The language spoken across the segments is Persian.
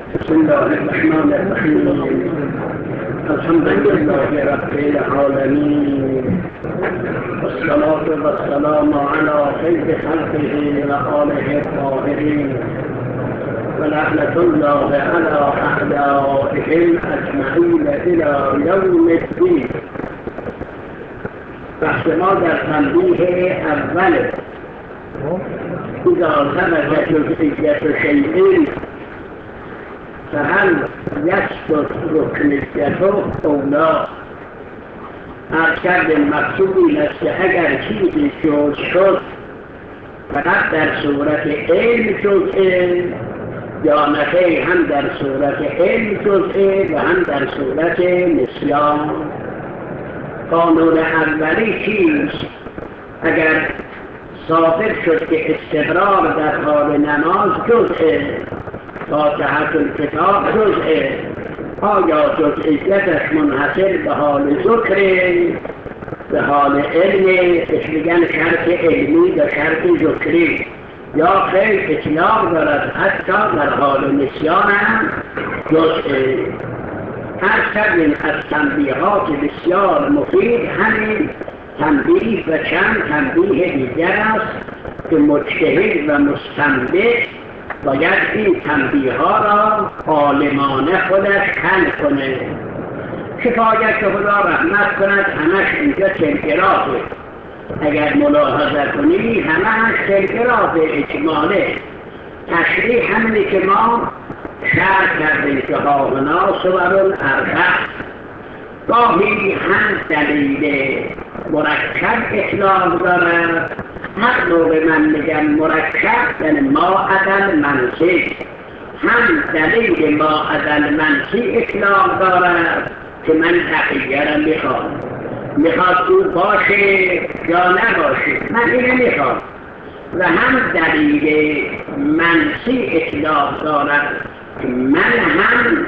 بسم الله الرحمن الرحیم. الحمد لله رب العالمین، والصلاة والسلام على خیر خلقه و آله الطاهرین، و لعنة الله على أعدائهم أجمعین إلى یوم الدین. بحث ما در تنبیه اول اذا ثبت جزئیت شیء فهل یثبت رکنیته او لا. عرض کردیم مقصود این است که اگر چیزی جز شد فقط در صورت علم جزئه یا نخیر، هم در صورت علم جزئه و هم در صورت نسیان. قانون اولی چیست؟ اگر ثابت شد که استقرار در حال نماز جزئه، فاتحة الکتاب جزئه، آیا جزئیتش منحصر به حال ذکره، به حال علمه، بهش میگن شرط علمی و شرط ذکری، یا خیر اطلاق دارد حتی در حال نسیان هم جزئه. هر کردیم از تنبیهات بسیار مفید همین تنبیه و چند تنبیه دیگر است که مجتهد و مستنبط باید این تنبیه ها را عالمانه خودش حل کنه. کفایت خدا رحمت کند، همش اینجا تلگرافه. اگر ملاحظه کنی همش تلگرافه اجماله. تشریح همینی که ما شرح کردیم که هاهنا صور الاربع، گاهی هم دلیل مرکب اطلاق دارد. هر موقع من میگم مرکب یعنی ما عدل منسی، هم دلیل ما عدل منسی اطلاق دارد که من بقیه را میخواد او باشه یا نباشه، من اینه میخواد. و هم دلیل منسی اطلاق دارد که من هم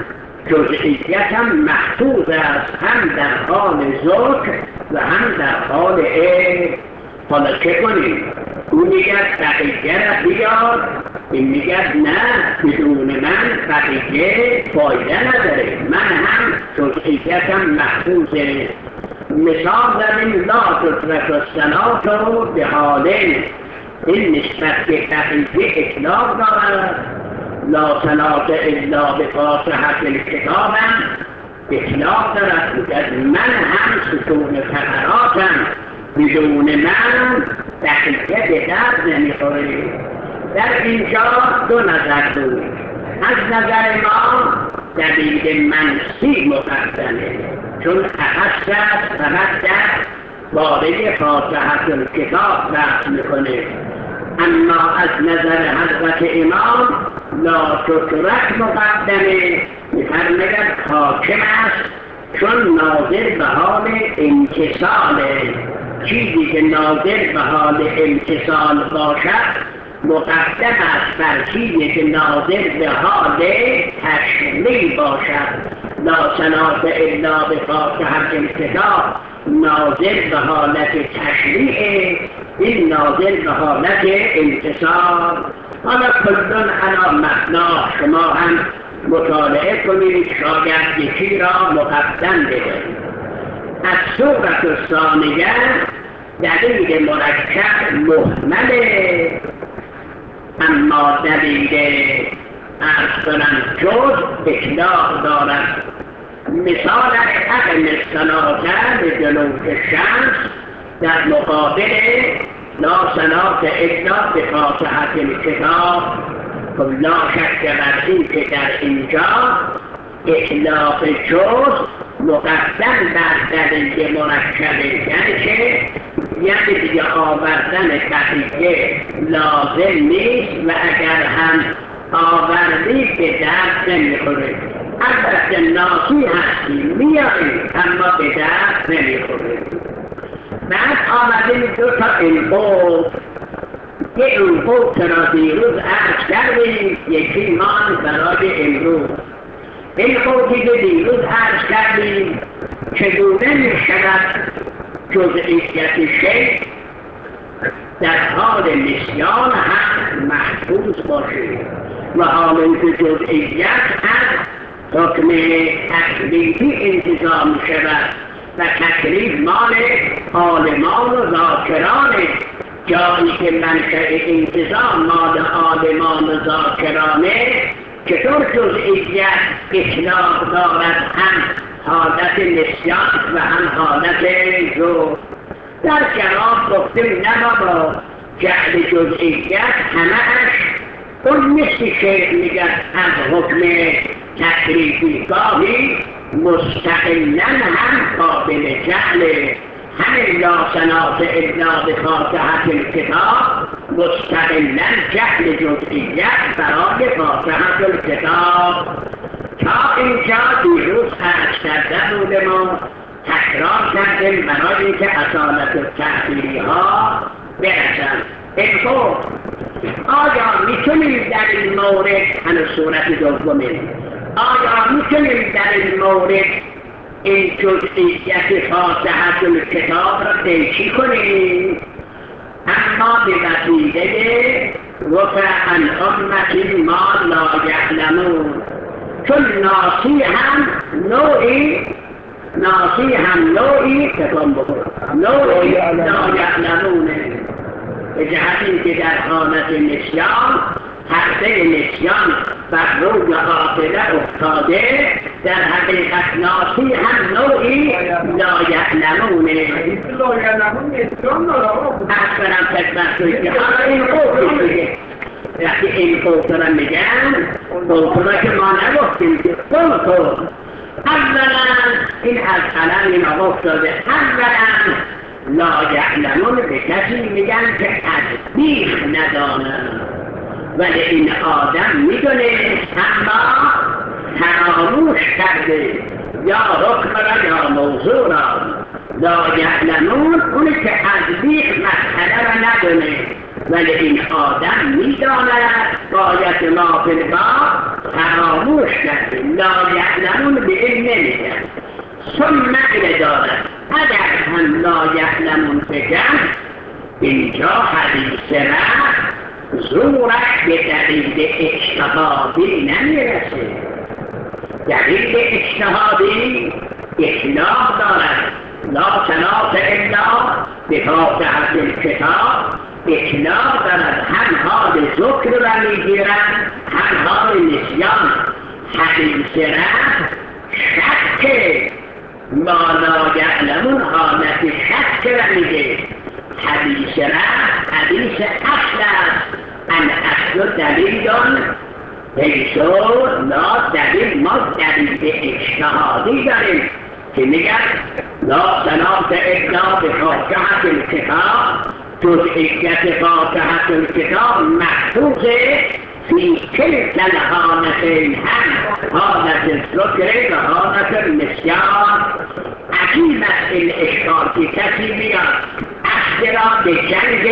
جزئیتم محفوظ است، هم در حال ذکر و هم در حال علم. حالا چه کنیم؟ اون میگه بقیه را بیار، این میگه نه، بدون من بقیه فایده نداره، من هم جزئیتم محفوظه. مثال داریم لا تترک الصلاة به حالین، این نسبت به بقیه اطلاق دارد. لا صلاة الا بفاتحة الکتاب اطلاق دارد، میگه من هم ستون فقراتم، بدون من دقیقه به درد نمیخوره. در اینجا دو نظر بود. از نظر ما دلیل منسی مقدمه، چون اخص است فقط در باره فاتحة الکتاب بحث میکنه. اما از نظر حضرت امام لا تترک مقدمه، میفرماید حاکم است، چون ناظر به حال امتصاله. چیزی که ناظر به حال امتصال باشد مقدم است بر چیزی که ناظر به حال تشریع باشد. لا صلاة الا بفاتحة الکتاب ناظر به حالت تشریع، این ناظر به حالت امتصال. حالا کلون علی مبنا، شما هم مطالعه کنید، شاید یکی را مقدم بدهید. از صورت الثانیه دلیل مرکب محمله، اما دلیل عرض کنم جز اطلاق دارد. مثالش اقم الصلاة به دلوک الشمس در مقابل لا صلاة الا بفاتحة الکتاب. خب لا شک بر این که در اینجا اطلاق جز مقدم بر دلیل مرکبه، یعنی که یعنی دیگه آوردن بقیه لازم نیست و اگر هم آوردی به درد نمیخوره. البته ناسی هستی میاریم اما به درد نمیخوره. بعد آمدیم دو تا انبوت، یه انبوت را دیروز عرض کردیم، یکی مان برای امروز. انبوتی که دیروز عرض کردیم چگونه میشود جزئیت شیء در حال نسیان هم محفوظ باشه. و حال که جزئیت از حکم تکلیفی انتظام شود و تکلیف مال عالمان و ذاکرانه، جایی که منشأ انتظام مال عالمان و ذاکرانه چطور جزئیت اطلاق دارد هم حالت نسیان و هم حالت جو. در جواب گفتیم نه بابا، جعل جزئیت همه‌اش اون مثل شیخ میگد از حکم تکلیفی، گاهی مستقلا هم قابل جعل. همین لا صلاة الا بفاتحة الکتاب مستقلا جعل جزئیت برای فاتحة الکتاب. تا اینجا دیروز عرض کرده بودم تکرار کردیم برای اینکه اصالت التأثیری ها برسن. اینطور آیا میتونیم در این مورد، هنوز صورت دومه، آیا میتونیم در این مورد این جزئیت فاتحة الکتاب را قیچی کنیم؟ اما به وسیله رفع عن امتی ما لا یعلمون، چون ناسی هم نوعی تکان بخور، نوعی لا یعلمونه، به جهت اینکه در حالت نسیان حرفه نسیان بر روی عاقله افتاده، در حقیقت ناسی هم نوعی لا یعلمونه. لا یعلمون نسیان دارم اصلا تکبر که حالا این خوفی دیگه، وقتی این خوف را میگن خوف را که ما نگفتیم که خوف اولا این از قلم این آقا افتاده، اولا لا یعلمون به کسی میگن که از بیخ ندانن، ولی این آدم میدونه اما فراموش کرده یا حکم را یا موضوع را. لا یعلمون اونی که از بیخ مسئله را ندونه، ولی این آدم میداند باید ما فی الباب فراموش کرده. لا یعلمون به این نمیگن. ثم دارد اگر هم لا یعلمون بگن، اینجا حدیث را زورش به دلیل اجتهادی نمیرسه. دلیل اجتهادی اطلاق دارد. لا صلاة الا بفاتحة الکتاب اطلاق دارد، هم حال ذکر را میگیرد هم حال نسیان. حدیث را شک ما لا یعلمون حالت شک را میگه. حدیث را حدیث اصل است. ان اصل دلیلون بیشو لا دلیل، ما دلیل اجتهادی داریم که میگن لا صلاة الا بفاتحة الکتاب، جزئیت فاتحة الکتاب محفوظ فی کلتا الحالتین، هم حالت ذکر و حالت نسیان. عجیب است این اشکال که کسی بیاد اصل را به جنگ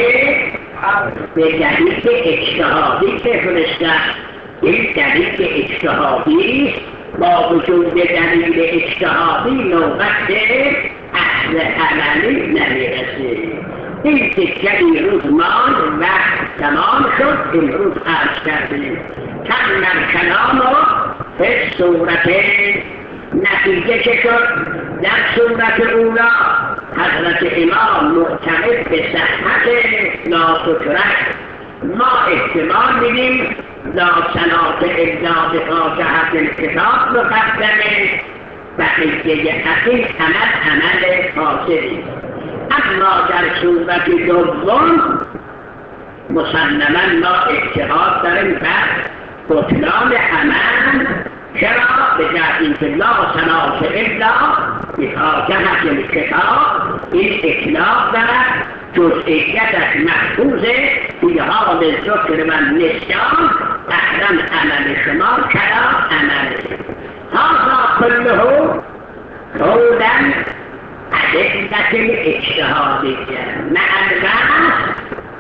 به دلیل اجتهادی بفرستد. این دلیل اجتهادی با وجود دلیل اجتهادی نوبت به اصل عملی نمیرسه. این تکه روز ماند و تمام شد. امروز عرض کردیم تمام کلام رو به صورت نتیجه که شد. در صورت اولا حضرت امام معتمد به صحت لا تترک، ما احتمال میدیم لا صلاة الا بفاتحة الکتاب مقدمه، بقیه اصیل عمل فاسدی. اما در صورت دوم مسلما ما اجتهاد داریم بر بطلان عمل. چرا؟ به جهت لا صلاة الا بفاتحة الکتاب این اطلاق دارد، جزئیتش محفوظه فی حال ذکر و نسیان. اصلا عمل شما چرا عمله هذا كله قولا ادلة اجتهادیه. مع البحث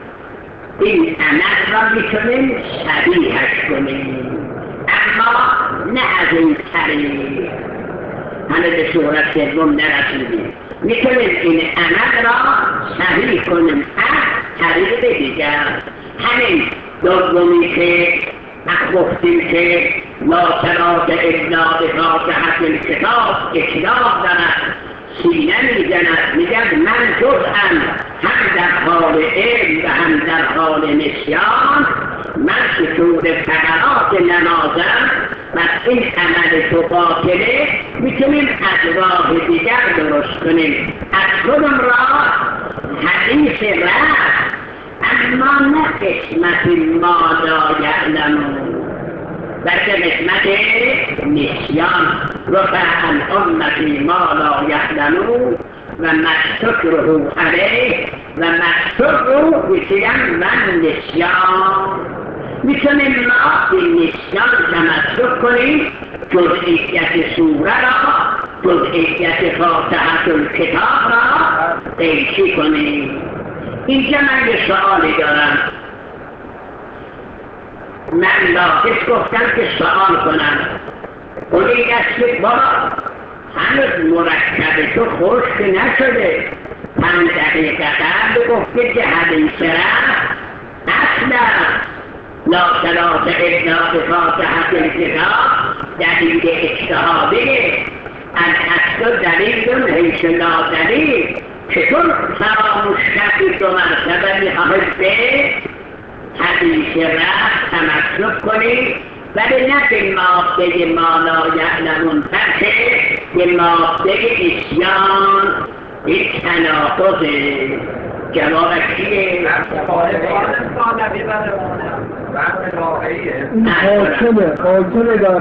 این عمل را میتونیم صحیحش کنیم، اما نه از این طریق. همه به صورت سوم نرسیدیم. میتونیم این عمل را صحیح کنیم از طریق دیگر. همین دومی که گفتیم که لا صلاة الا بفاتحة الکتاب اطلاق دارد، سینه میزند، میگد من جزءم هم در حال علم و هم در حال نسیان، من ستون فقرات نمازم و این عمل تو باطله، میتونیم از راه دیگر درست کنیم. از خودم را حدیث رفت، اما نه قسمت ما لا یعلمون، بلکه قسمت نسیان. رفع الامة ما لا یعلمون و مستکره علیه و مستکره بسیم من نسیان. میتونیم ما به نسیان تمسک کنیم، جزئیت سوره را، جزئیت فاتحة الکتاب را قیچی کنیم. اینجا من یه سؤالی دارم، من ناقص گفتم که سؤال کنم. اونی دست بابا هنوز مرکب تو خشک نشده، 5 دقیقه قبل گفته که حدیث رفت اصلا لا صلاة الا بفاتحة الکتاب دلیل اجتهادیه، الاصل دلیل حیث لا دلیل. چطور فراموش کردی 2 مرتبه میخواهد به حدیث رفت تمسک کنی، ولی نه به ماده ما لا یعلمون، بلکه به ماده نسیان. این تناقضه. جواب چیه؟ حاکمه دارم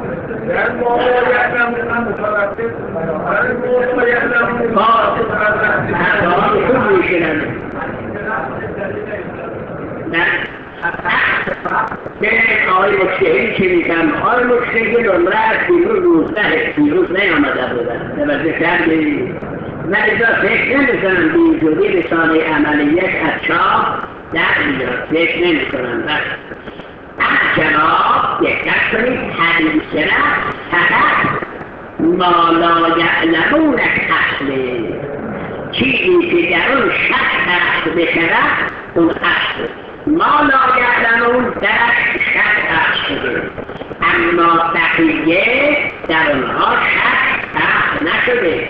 آقای مجتهدی که میگم، آقای مجتهدی نمره از دیروز نیامده بودن نوزده کردی، من ازا فکر نمیکنم به اینجوری رسانه عملیت از چاه در میاد، فکر نمیکنم. بس از جواب دقت کنید، حدیث رفت فقط ما لا یعلمون اصله، چیزی که در اون شک اصل بشود اون اصل. ما لا یعلمون در شک اصل شده، اما بقیه در اونها شک اصل نشده.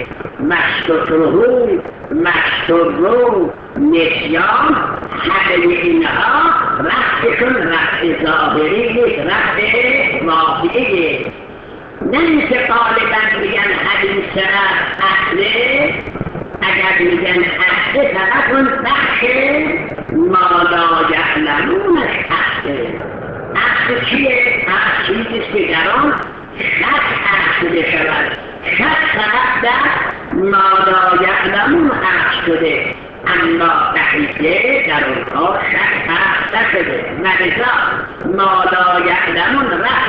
مسترو نسیان، همه اینها رفتشون رفت ظاهری نیست، رفت واقعیه. نه اینکه غالبا میگن حدیث رفت اصله، اگر میگن اصله فقط اون بخش ما لا یعلمونش اصله. اصل چیه؟ اصل چیزیست که در آن شک اصل بشود. شک فقط در ما لا یعلمون اصل شده، اما بقیه در اونها شک اصل نشده. مریضا ما لا یعلمون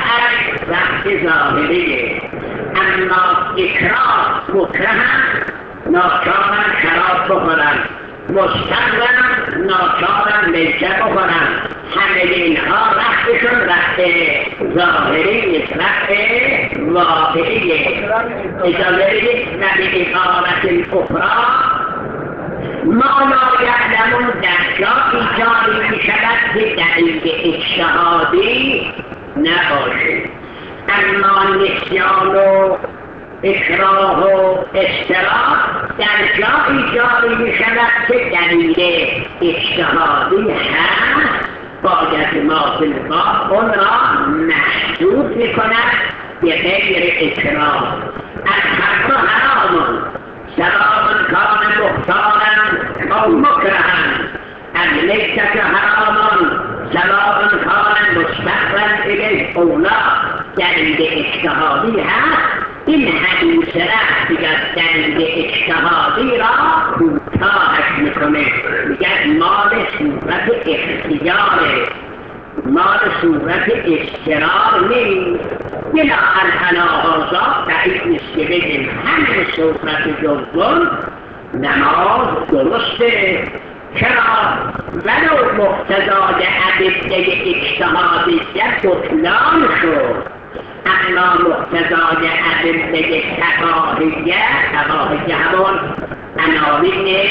رفت ظاهریه، اما اکراه مکرهن، ناچارن شراب بخورن، مستقرن ناچارن میشه بخورن، همه اینها رفتشون رفت ظاهری نیست، رفت واقعیه. اجازه بدید و به عبارت الاخرى ما لا یعلمون در جا ایجاری می شود که دلیل اجتهادی نباشه، اما نسیان و اکراه و اشتراک در جا ایجاری می شود که دلیل اجتهادی هست، باید ما بالباب اون را محدود می کند به غیر اکراه. از هر دو حرامون، سواء کان مختارا او مکرها، از لیست حرامون سواء کان مستقرا الیه او لا، دلیل اجتهادی هست. این حدیث رفت دیگر دلیل اجتهادی را کوتاهش میکنه، میگه مال صورت اختیاره، مال صورت اشترار نیست. بنا الحناهازا دقیق نیست که بگیم همین صورت جزون نماز درسته. چرا؟ ولو مقتضای ادله اجتهادیت بطلان شد، اما مقتضای ادله تفاهیه همون عناوین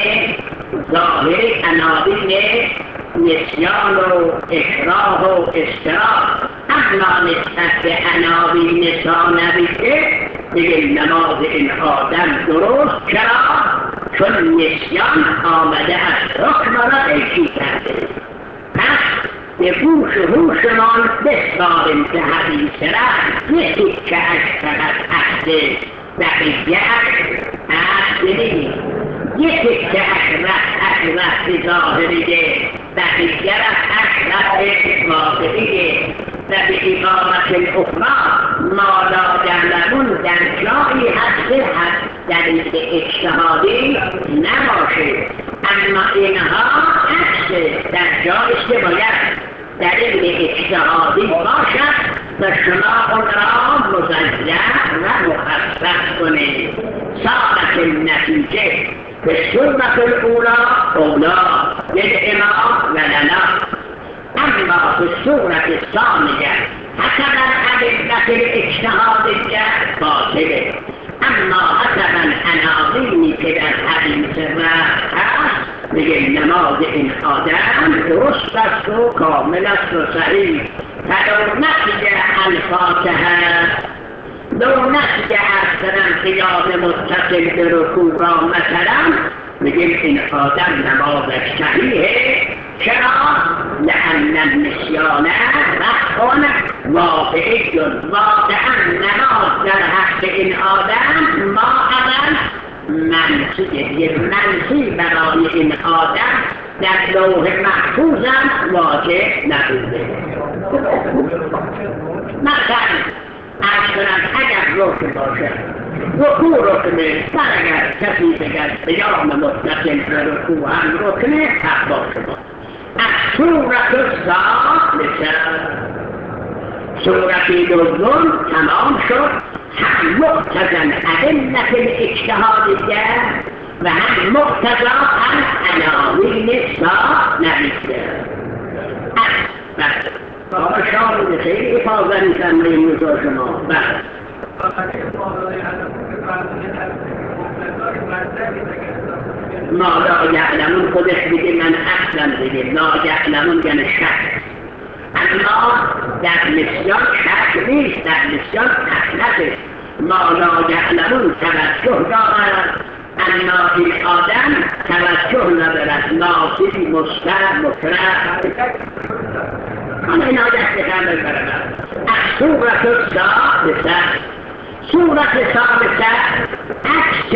ظاهر، عناوین نسیان و اکراه و اشتراک، اما نسبت به عناوین ثانویه دیگه نماز این آدم درست. چرا؟ چون نسیان آمده از حکم را اجرا کرده. پس به گوش و هوشمان بسپاریم که حدیث را یکی که از فقط عهد بقیه عهد نیست، یکی که از وقت ظاهریه بقیه را از وقت واقعیه. و به عبارت اخرى ما لا یعلمون در جایی هست که دلیل اجتهادی نباشه، اما اینها عکس در جایش که باید دلیل اجتهادی باشد و شما اون را مزین و مخصص کنید. صارت النتیجه به صورت اولا للامام و لنا، اما به صورت ثانیه حسب الادله الاجتهادیه باطله. اما حسب عناوینی که در حدیث رفت هست میگه نماز این آدم درست است و کامل است و صحیح. فلو نسج الفاتحه، لو نسج اصلا قیام متصل به رکوع را مثلا میگیم این آدم نمازش صحیحه. چرا؟ لأن النسیان وقعا واقعی، واقعا نماز در حق این آدم ما اول منفی برای این آدم در لوح محفوظ واجب نبوده. مثلا اگر رکن باشد رکوع رکنه، اگر کسی بگرد قیام متصل به رکوع هم رکنه حق باشه. از صورت ثالثه، صورت دوم تمام شد، هم مقتضی ادله اجتهادیه و هم مقتضی عناوین ثانویه. بابا شاید خیلی حفاظت میکنم این روزا شما. ما لا یعلمون خودش بگه من اصلا بگه لا یعلمون یعنی شک، اما در نسیان شک نیست، در نسیان اصلته. ما لا یعلمون توجه دارد، اما این آدم توجه ندارد، ناصری مستر مکره همه اینا دست بکن بگرد. از صورت ثالثه، صورت ثالثه عکس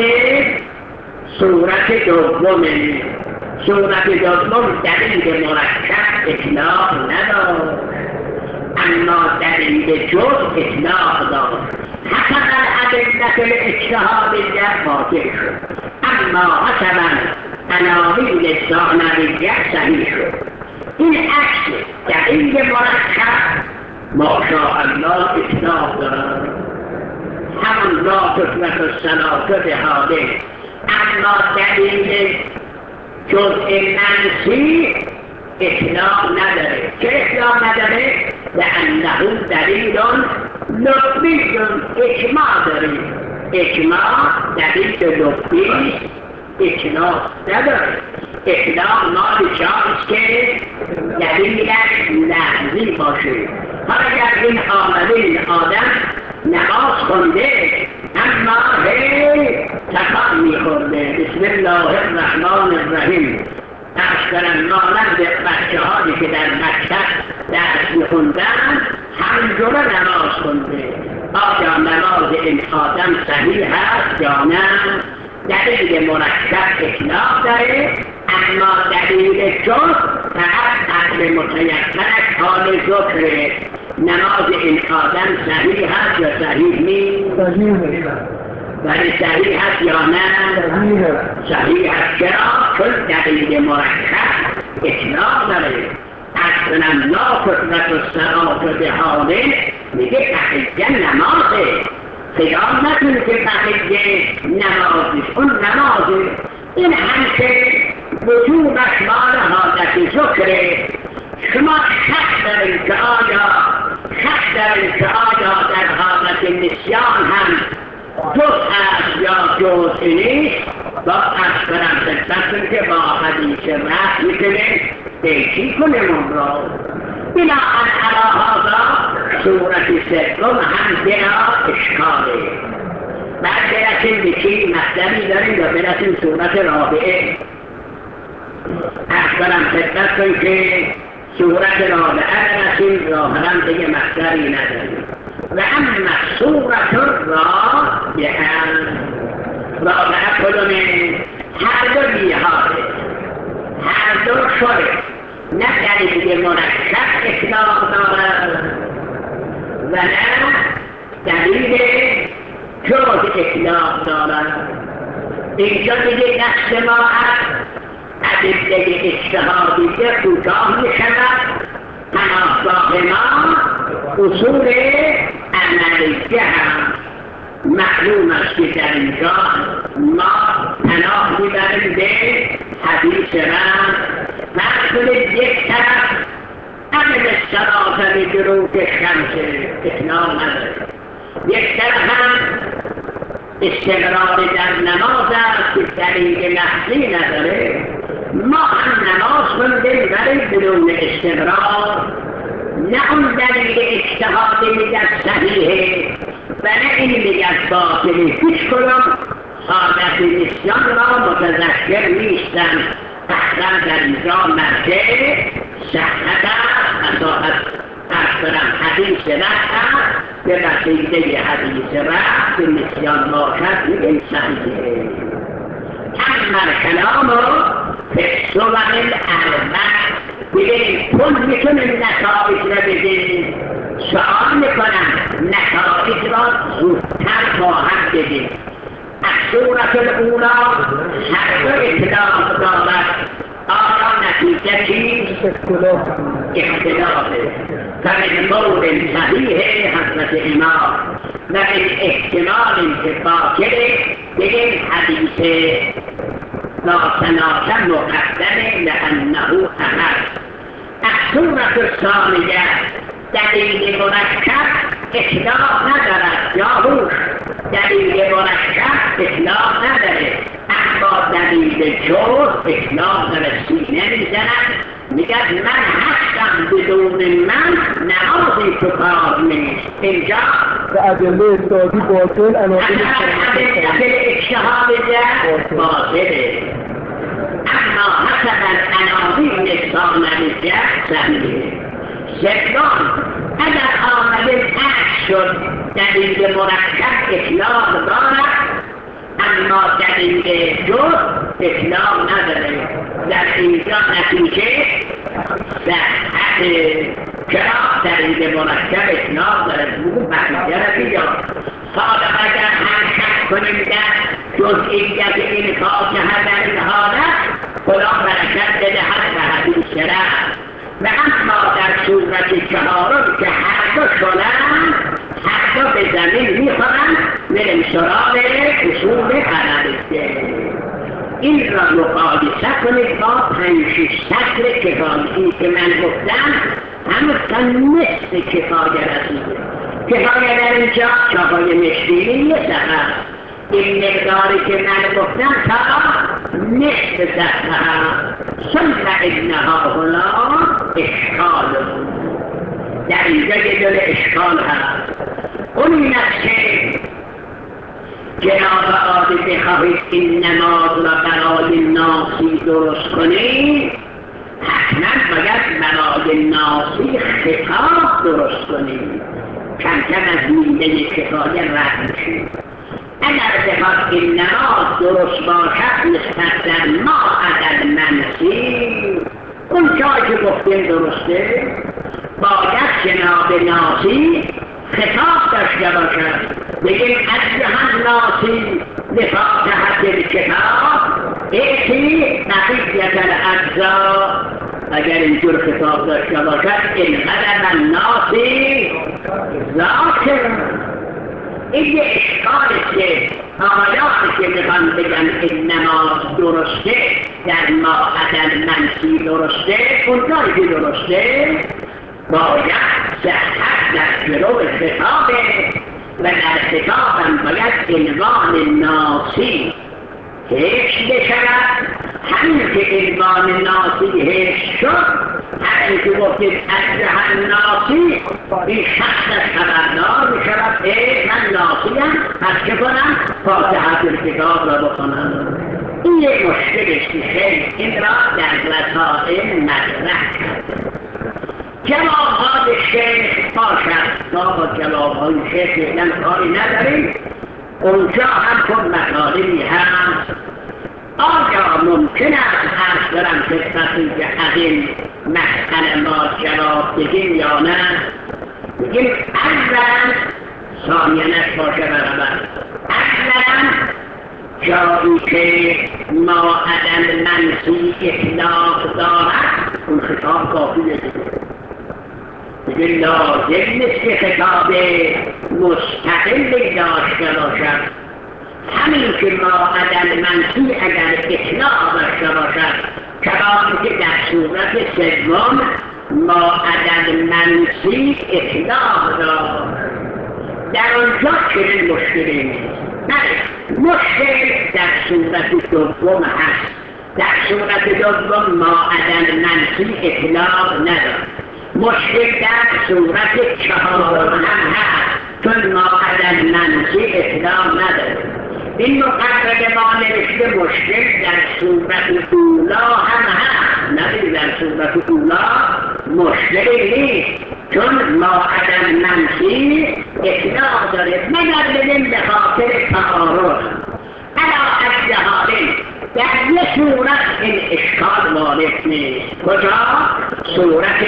صورت دومه. صورت دوم دلیل مرکب اطلاق ندارد، اما دلیل جز اطلاق دارد. حسب الادله الاجتهادیه باطل شد، اما حسب عناوین ثانویه صحیح شد. این عکس دلیل مرکب ماشاءالله اطلاق دارد، همون لا تثبت الصلاة بحاله. اما دلیل جزء منفی اطلاق نداره. چه اطلاق نداره؟ لأنه دلیل لطفی، اجماع داره. اجماع دلیل لطفی اطلاق نداره. اطلاق مال جاست که دلیلش لحظی باشه. حالا اگر این آمده این آدم نماز خونده اما تکان میخورده بسم الله الرحمن الرحیم، اشکرن مانند بچه هایی که در مکتب درس میخوندن همینجوره نماز خونده. آیا نماز این آدم صحیح هست یا نه؟ دلیل مرکب اطلاق داره، اما دلیل جز فقط عقل متیقنش حال ذکره. نماز این آدم صحیح هست یا صحیح نیست؟ ولی صحیح هست یا نه؟ صحیح هست. چرا؟ چون دلیل مرکب اطلاق داره. اصلا لا تثبت الصلاة بحاله میگه بقیه نمازه. خیال نکنه که بقیه نمازه، اون نمازه. این همچه وجوبش مال حالت ذکره. شما شک دارید که آیا در حالت نسیان هم جز است یا جز نیست؟ با اصلا خدمتتون که با حدیث رفت میکنه دیکی کنیم اون را. بناء علی هذا صورت سوم هم بنا اشکاله. بعد برسیم به چی مطلبی داریم یا برسیم صورت رابعه. اصلا خدمت کن که صورت رابعه برسیم ظاهرا دیگه مطلبی نداریم. و اما صورت رابعه کدومه؟ هر دو بیهاره، هر دو شده، نه دلیل مرکب اطلاق دارد و نه دلیل جز اطلاق دارد. اینجا دیگه دست ما ادله اجتهادیه کوتاه میشود. پناهگاه ما اصول عملیه هم معلوم است که در اینجا ما پناه میبریم به حدیث من. فرض کنید یک طرف عدم الصلاة لدروک الشمس اطلاق نداره، یک طرف هم استقرار در نماز است که دلیل لفظی نداره. ما هم نماز خوندیم ولی بدون استقرار، نه اون دلیل اجتهادی میگه صحیحه و نه این میگه باطله. هیچ کدام حالت نسیان را متذکر نیستن. اصلا در اینجا مرجع صحت است، اصاحت اصلا حدیث رفت است، به وسیله حدیث رفت به نسیان باشد میگه صحیحه. اما کلام فسوم الاربع بگیم کل میتونه نتایج را بگیم. سوال میکنم نتایج را زودتر خواهد بگیم. صورت الاولا هر دو اطلاق دارد. آیا نتیجه چیست؟ اختلافه. فمن قول صحیح حضرت امام و من احتمال که باطله بگیم حدیث ناسناسه مقدمه لأنه احد. الصورة الثانية دلیل مرکب اطلاق ندارد یا هوش دلیل مرکب اطلاق نداره، اما دلیل جز اطلاق داره. سینه میزند میگد من هستم بدون من نمازی تو کار نیست. اینجا به ادله اجتهادی باطل، ادله اجتهادی باطله، اما حسب العناوین ثانویه صحیحه. سوم اگر آمده ترک شد دلیل مرکب اطلاق دارد اما دلیل جز اطلاق نداره. در اینجا نتیجه صحت چرا دلیل مرکب اطلاق داره. بگو بقیه را بیار. حالا اگر هم شک کنیم در جزئیت این فاتحه در این حالت خدا برکت بدهد به حدیث رفت. و اما در صورت چهارم که هر دو شدن، هر دو به زمین میخورن، میریم سراغ اصول قرارسته. این را مقایسه کنید با 5-6 سطر کفایه‌ای که من گفتم. همون تا نصف کفایه رسیده. کفایه در اینجا چاهای مشکلی یه سفر، این مقداری که من گفتم تا نصف سطر. ثم انها هنا اشکال. در اینجا یه دل اشکال هست. اون این است که جناب عالی بخواهید این نماز را برای ناسی درست کنید، حتما باید برای ناسی خطاب درست کنید. کم کم از میله کفایه رد میشید. اگر بخواد این نماز درست باشد نسبت در ما عدد منسی، اون جایی که گفتیم درسته، باید جناب ناسی خطاب داشته باشد. بگیم ایها الناسی بفاتحة الکتاب ایتی بقیت الاجزا. اگر اینجور خطاب داشته باشد انقدر الناسی ذاکر. این یه اشکالی که آیاتی که میخوان بگن این نماز درسته در ما عدد منسی درسته، اونجایی که درسته باید صحت در جلو خطابه و در خطابم باید عنوان ناسی حفظ بشود. همین که عنوان ناسی حفظ شد همین که گفتید اصلح الناسی این شخص خبردار می شود من ناسیم پس چه کنم؟ فاتحه الکتاب را بکنم. این یک مشکلش که شیخ این را در رسائل مطرح کرد. جوابهای شیخ باشد ما با جوابهای شیخ فعلا کاری نداریم. اونجا هم خود مطالبی هست. آیا ممکن است عرض دارم خدمتتون که از این مسئله ما جواب بدیم یا نه؟ بگیم اولا ثانیانش باشه برابر. اولا جایی که ما عدم منفی اطلاق دارد اون خطاب کافیه دیگه لازم نیست که خطاب مستقلی داشته باشد. همین که ما عدم منفی اگر اطلاق داشته باشد کما که در صورت سوم ما عدم منفی اطلاق داشت در آنجا چنین مشکلی نیست. مشکل در صورت دوم هست. در صورت دوم ما عدم منفی اطلاق ندارد. مشکل در صورت چهارم هم هست چون ما عدم منفی اطلاق ندارد. این مقرر ما نوشته مشکل در صورت اولا هم هست. نبید در صورت اولا مشکلی نیست چون ما عدم منفی اطلاق دارد مگر بدیم به خاطر تعارض. علا اجدهالی در یک صورت این اشکال وارد نیست. کجا؟ صورت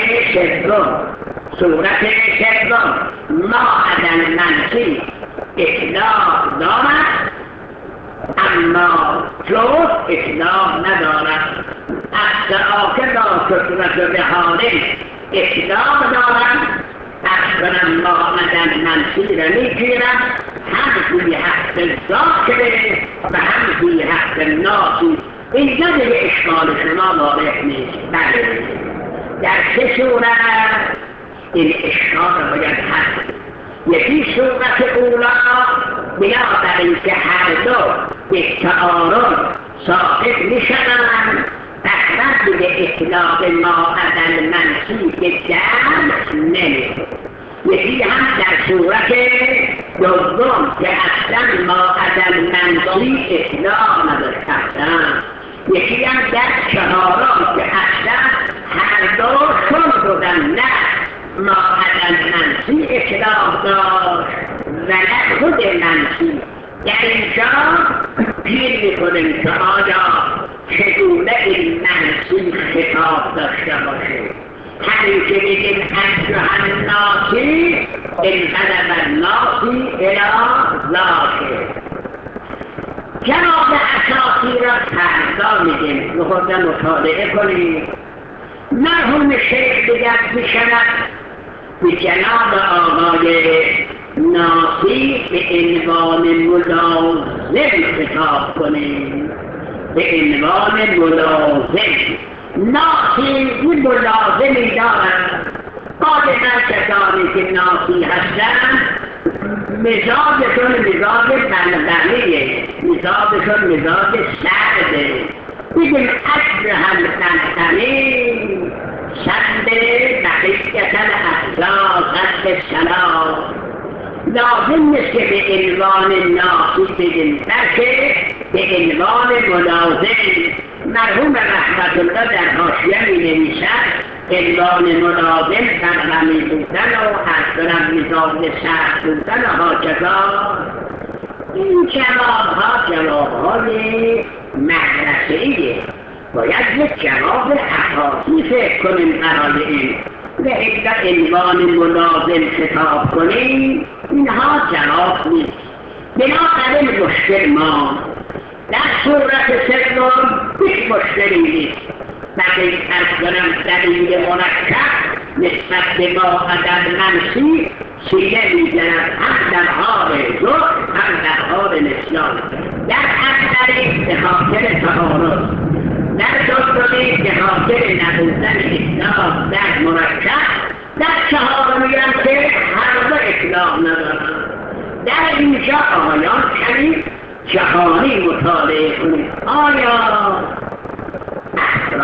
سوم ما عدم منفی اطلاق دارد اما جز اطلاق ندارد. از لا صورت به حالی اطلاق دارد اصلا ما عدم منفی را میگیرد هم فی حق ذاکره و هم فی حق ناسی. اینجا دیگه اشکال شما وارد نیست. بله در سه صورت این اشکال را باید هست. یکی صورت اولا بنابر اینکه هر دو به تعارض صاحب میشوند اصلا دیگه اطلاق ما عدم منفی به درس نمیده. یکی هم در صورت دوم که اصلا ما عدم منفی اطلاق نداشتن. یکی هم در چهارم که اصلا هر دو چون بودن نه ما عدم منفی اطلاق داشت و نه خود منفی. در اینجا گیر میکنیم که آیا چگونه این منفی خطاب داشته باشه. همین که بگیم اصلح الناسی انقلب الناسی الی ذاکر. جواب اساسی را فردا میگیم بخورده مطالعه کنیم. مرحوم شیخ دیگر میشود به جناب آقای ناسی به عنوان ملازم خطاب کنیم. به عنوان ملازم ناسی این ملازمی دارد. قادمه کسانی که ناسی هستند مزاجشون مزاج بلغمیه، مزاجشون مزاج سرده. بگیم اصلح البلغمی سد بقیت الاحزاب سد سلام. لازم نیست که به عنوان ناسی بگیم بلکه به عنوان ملازم. مرحوم رحمت الله در حاشیه می‌نویسد عنوان ملازم بلغمی بودن و اصلا مزاج سرد بودن و هاکذا. این جواب‌های مدرسه‌ایه. باید یک جواب اساسی فکر کنیم برای این. به عنوان ملازم خطاب کنیم اینها جواب نیست. بنابراین مشکل ما در صورت سوم هیچ مشکلی نیست. بلکه اصلا دلیل مرکب نسبت به ما عدم منفی سینه میزند هم در حال ظهر هم در حال نسیان. در اولی به خاطر تعارض، در دومی به خاطر نبودن اطلاق در مرکب، در چهارمی هم که هر دو اطلاق ندارند. در اینجا آقایان کمی جهانی مطالعه کنید. آیا افراد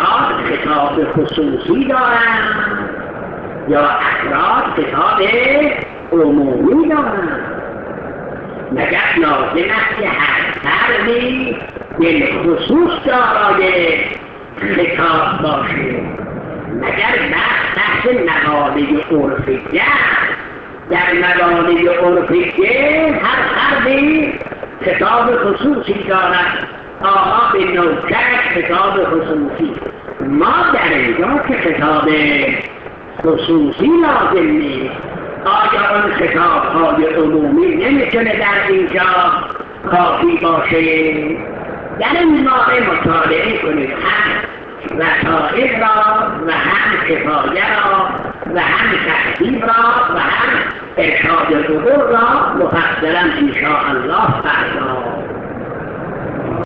افراد خطاب خصوصی دارند یا افراد خطاب عمومی دارند؟ مگر لازم است که هر فردی بالخصوص دارای خطاب باشه؟ مگر بحث موانع عرفیه در موانع عرفیه هر فردی خطاب خصوصی دارد، آقا به نوکرش خطاب خصوصی. ما در اینجا که خطاب خصوصی لازم نیست، آیا اون خطاب‌های عمومی نمیتونه در اینجا کافی باشه؟ در این مورد مطالعه کنید هم وسائل را و هم کفایه را و هم تحصیل را و هم ارشاد ظهور را مفصلا انشاءالله فردا